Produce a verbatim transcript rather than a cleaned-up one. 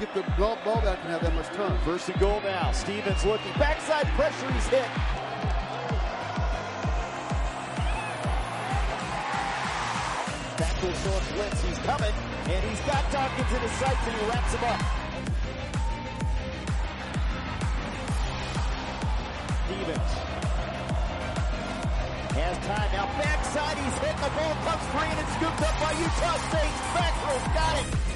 get the ball, ball back and have that much time. First and goal now. Stevens looking. Backside pressure. He's hit. Back to a short blitz. He's coming. And he's got Dawkins in his sights and he wraps him up. Stevens has time now. Backside. He's hit. The ball comes free and it's scooped up by Utah State. Fackrell's got it.